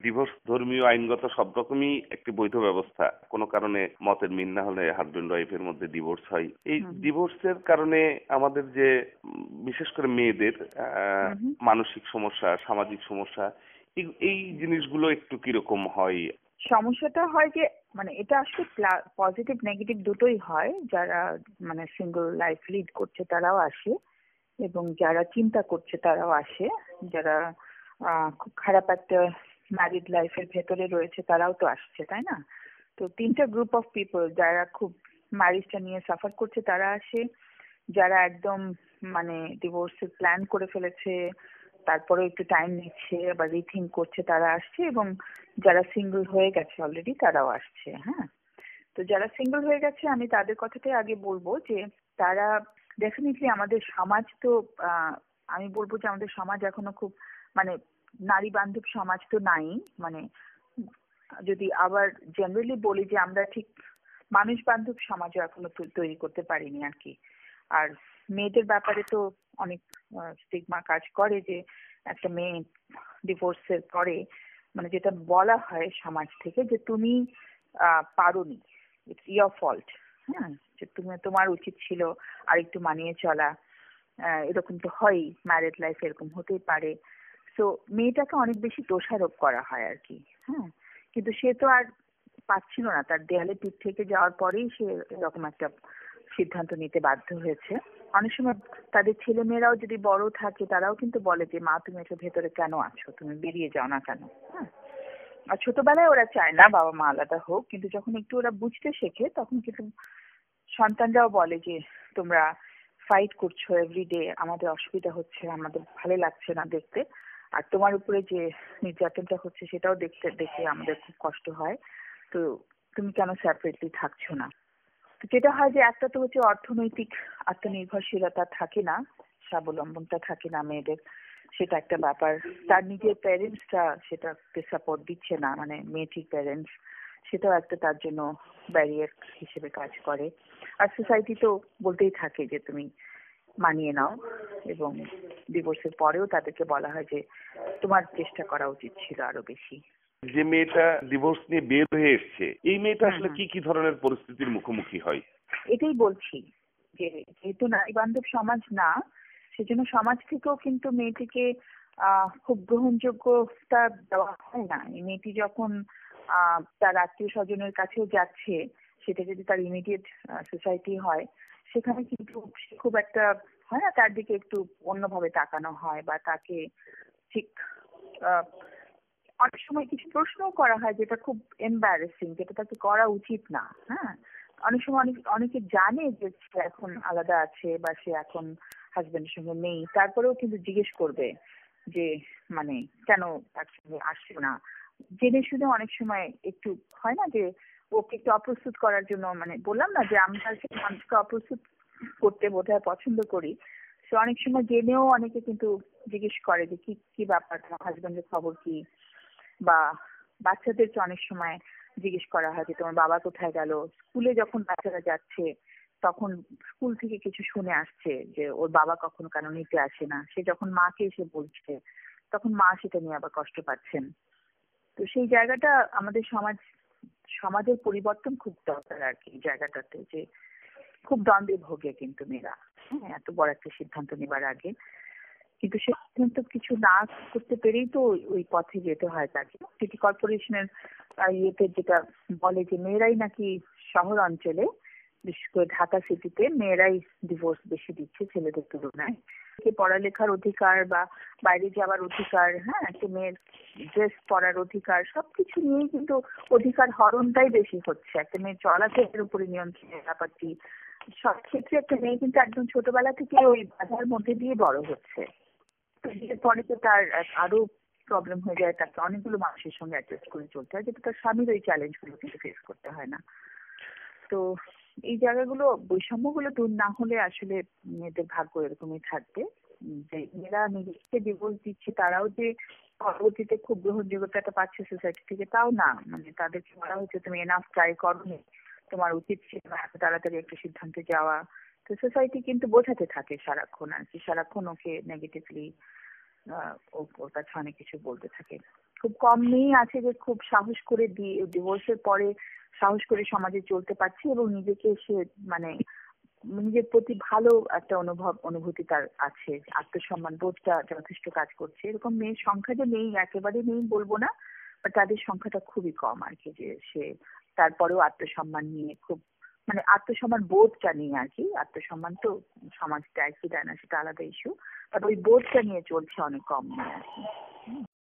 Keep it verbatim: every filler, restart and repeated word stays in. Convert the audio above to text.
Divorce ধর্মীয় আইনগত সব রকমই একটি বৈধ ব্যবস্থা। কোনো কারণে মতের মিল না হলে হাজবেন্ড ওয়াইফের মধ্যে ডিভোর্স হয়। এই ডিভোর্সের কারণে আমাদের যে বিশেষ করে মেয়েদের মানসিক সমস্যা, সামাজিক সমস্যা, এই জিনিসগুলো একটু কিরকম হয়? সমস্যাটা হয় যে মানে এটা আসলে পজিটিভ নেগেটিভ দুটোই হয়। যারা মানে সিঙ্গেল লাইফ লিড করছে তারাও আসে, এবং যারা চিন্তা করছে তারাও আসে, যারা খুব খারাপ একটা ম্যারিড লাইফের ভেতরে রয়েছে তারাও তো আসছে, তাই না? তো তিনটা গ্রুপ অফ পিপল, যারা খুব ম্যারিজটা নিয়ে সাফার করছে তারা আসে, যারা একদম মানে ডিভোর্সের প্ল্যান করে ফেলেছে তারপরে একটু টাইম নিচ্ছে বা রিথিঙ্ক করছে তারা আসছে, এবং যারা সিঙ্গেল হয়ে গেছে অলরেডি তারাও আসছে। হ্যাঁ, তো যারা সিঙ্গেল হয়ে গেছে আমি তাদের কথাটাই আগে বলবো যে তারা ডেফিনেটলি, আমাদের সমাজ তো আমি বলবো যে আমাদের সমাজ এখনো খুব মানে নারী বান্ধব সমাজ তো নাই। মানে যদি আবার জেনারেলি বলি যে আমরা ঠিক মানুষ বান্ধব সমাজও এখনো তৈরি করতে পারিনি আর কি। আর মেয়েদের ব্যাপারে তো অনেক স্টিগমা কাজ করে যে একটা মেয়ে ডিভোর্সের পরে মানে যেটা বলা হয় সমাজ থেকে যে তুমি পারোনি, ইটস ইয়োর ফল্ট। হ্যাঁ, যে তুমি, তোমার উচিত ছিল আর একটু মানিয়ে চলা। এরকম তো হয়ই, ম্যারিড লাইফ এরকম হতেই পারে। তো মেয়েটাকে অনেক বেশি দোষারোপ করা হয় আর কি। হ্যাঁ, কিন্তু সে তো আর পাচ্ছিল না, তার দেয়ালে পিঠ থেকে যাওয়ার পরেই সে এরকম একটা সিদ্ধান্ত নিতে বাধ্য হয়েছে। অনেক সময় তাদের ছেলে মেয়েরাও যদি বড় থাকে তারাও কিন্তু বলে যে মা তুমি একটু ভেতরে কেন আছো, তুমি বেরিয়ে যাও না কেন। হ্যাঁ, আর ছোটবেলায় ওরা চায় না বাবা মা আলাদা হোক, কিন্তু যখন একটু ওরা বুঝতে শেখে তখন কিন্তু সন্তানরাও বলে যে তোমরা ফাইট করছো এভরিডে, আমাদের অসুবিধা হচ্ছে, আমাদের ভালো লাগছে না দেখতে, আর তোমার উপরে যে নির্যাতনটা হচ্ছে সেটাও দেখতে দেখে আমাদের খুব কষ্ট হয়, তো তুমি কেন সেপারেটলি থাকছো না। তো যেটা হয় যে একটা তো হচ্ছে অর্থনৈতিক আত্মনির্ভরশীলতা থাকে না, স্বাবলম্বনটা থাকে না মেয়েদের, সেটা একটা ব্যাপার। তার নিজের প্যারেন্টসরা সেটাকে সাপোর্ট দিচ্ছে না, মানে মেয়েটির প্যারেন্টস, সেটাও একটা তার জন্য ব্যারিয়ার হিসেবে কাজ করে। আর সোসাইটি তো বলতেই থাকে যে তুমি মানিয়ে নাও, এবং ডিভোর্সের পরেও তাদেরকে বলা হয় যে তোমার চেষ্টা করা উচিত ছিল আরো বেশি। যে মেয়েটা ডিভোর্স নিয়ে বের হয়ে এসছে, এই মেয়েটা আসলে কি কি ধরনের পরিস্থিতির মুখোমুখি হয়? এটাই বলছি যে যেহেতু নারী বান্ধব সমাজ না, সেজন্য সমাজ থেকেও কিন্তু মেয়েটিকে আহ খুব গ্রহণযোগ্যতা দেওয়া হয় না। এই মেয়েটি যখন আহ তার আত্মীয় স্বজনের কাছেও যাচ্ছে, সেটা যদি তার ইমিডিয়েট সোসাইটি হয়, সেখানে কিন্তু খুব একটা হয় না, তার দিকে একটু অন্যভাবে তাকানো হয়, বা তাকে ঠিক অনেক সময় কিছু প্রশ্নও করা হয় যেটা খুব এম্বারেসিং, যেটা তাকে করা উচিত না। হ্যাঁ, অনেক সময় অনেক অনেকে জানে যে সে এখন আলাদা আছে বা সে এখন হাজবেন্ডের সঙ্গে নেই, তারপরেও কিন্তু জিজ্ঞেস করবে যে মানে কেন তার সঙ্গে আসছে না। জেনে শুনে অনেক সময় একটু হয় না যে ওকে একটু অপ্রস্তুত করার জন্য, মানে বললাম না যে আমরা সেই মানুষকে অপ্রস্তুত করতে বোধহয় পছন্দ করি, সে অনেক সময় জেনেও অনেকে কিন্তু জিজ্ঞেস করে যে কি কি ব্যাপার, তোমার হাজবেন্ডের খবর কি। বা বাচ্চাদেরকে অনেক সময় জিজ্ঞেস করা হয় যে তোমার বাবা কোথায় গেল। স্কুলে যখন বাচ্চারা যাচ্ছে তখন স্কুল থেকে কিছু শুনে আসছে যে ওর বাবা কখনো কেন নিতে আসে না, সে যখন মাকে এসে বলছে তখন মা সেটা নিয়ে আবার কষ্ট পাচ্ছেন। তো সেই জায়গাটা আমাদের সমাজ সমাজের পরিবর্তন খুব দরকার আর কি, জায়গাটাতে যে খুব দ্বন্দ্বে ভোগে কিন্তু মেয়েরা, হ্যাঁ, এত বড় একটা সিদ্ধান্ত নেবার আগে। কিন্তু সে সিদ্ধান্ত কিছু না করতে পেরেই তো ওই পথে যেতে হয় তাকে। সিটি কর্পোরেশনের ইয়েতে যেটা বলে যে মেয়েরাই নাকি শহর অঞ্চলে, বিশেষ করে ঢাকা সিটিতে মেয়েরাই ডিভোর্স বেশি দিচ্ছে ছেলেদের তুলনায়। পড়ালেখার অধিকার বা বাইরে যাওয়ার অধিকার, হ্যাঁ, একটা মেয়ের ড্রেস পরার অধিকার, সবকিছু নিয়েই কিন্তু অধিকার হরণটাই বেশি হচ্ছে। একটা মেয়ের চলাফেরার উপরে নিয়ন্ত্রণের ব্যাপারটি সব ক্ষেত্রে একটা মেয়ে কিন্তু একদম ছোটবেলা থেকে ওই বাধার মধ্যে দিয়ে বড় হচ্ছে। এরপরে তো তার আরো প্রবলেম হয়ে যায়, তাকে অনেকগুলো মানুষের সঙ্গে অ্যাডজাস্ট করে চলতে হয়, যেটা তার স্বামীর ওই চ্যালেঞ্জগুলো কিন্তু ফেস করতে হয় না। তো এই জায়গাগুলো বৈষম্যগুলো দূর না হলে আসলে মেয়েদের ভাগ্য এরকমই থাকবে যে মেয়েরা নিজেকে ডিভোর্স দিচ্ছে, তারাও যে পরবর্তীতে খুব গ্রহণযোগ্যতা পাচ্ছে সোসাইটি থেকে তাও না। মানে তাদেরকে বলা হচ্ছে তুমি এনাফ ট্রাই করোনি, তোমার উচিত ছিল এত তাড়াতাড়ি একটা সিদ্ধান্তে যাওয়া। তো সোসাইটি কিন্তু বোঝাতে থাকে সারাক্ষণ আর কি, সারাক্ষণ ওকে নেগেটিভলি ওর কাছে অনেক কিছু বলতে থাকে। খুব কম মেয়েই আছে যে খুব সাহস করে ডিভোর্সের পরে সাহস করে সমাজে চলতে পারছে এবং নিজেকে সে মানে নিজের প্রতি ভালো একটা অনুভব অনুভূতি তার আছে, আত্মসম্মান বোধটা যথেষ্ট কাজ করছে। এরকম মেয়ের সংখ্যা যে নেই একেবারে নেই বলবো না, বাট তাদের সংখ্যাটা খুবই কম আর কি, যে সে তারপরেও আত্মসম্মান নিয়ে খুব মানে আত্মসম্মান বোধটা নিয়ে আর কি, আত্মসম্মান তো সমাজ দেয় কি দেয় না সেটা আলাদা ইস্যু, বাট ওই বোধটা নিয়ে চলছে অনেক কম মেয়ে আর কি।